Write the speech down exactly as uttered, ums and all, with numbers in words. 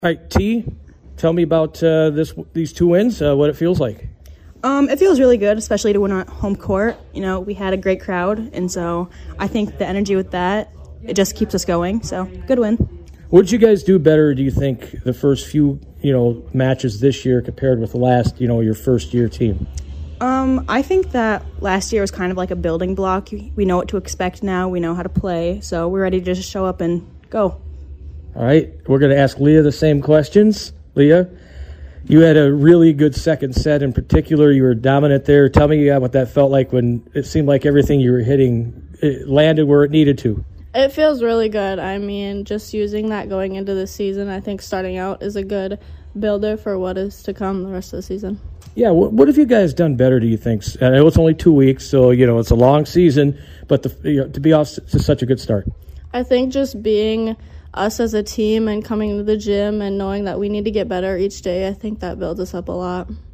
All right, T, tell me about uh, this these two wins, uh, what it feels like. Um, it feels really good, especially to win on home court. You know, we had a great crowd, and so I think the energy with that, it just keeps us going. So, good win. What did you guys do better, do you think, the first few, you know, matches this year compared with the last, you know, your first-year team? Um, I think that last year was kind of like a building block. We know what to expect now. We know how to play, so we're ready to just show up and go. All right, we're going to ask Leah the same questions. Leah, you had a really good second set in particular. You were dominant there. Tell me uh, what that felt like when it seemed like everything you were hitting it landed where it needed to. It feels really good. I mean, just using that going into the season, I think starting out is a good builder for what is to come the rest of the season. Yeah, what, what have you guys done better, do you think? I know it's only two weeks, so, you know, it's a long season, but the, you know, to be off to such a good start. I think just being us as a team and coming to the gym and knowing that we need to get better each day, I think that builds us up a lot.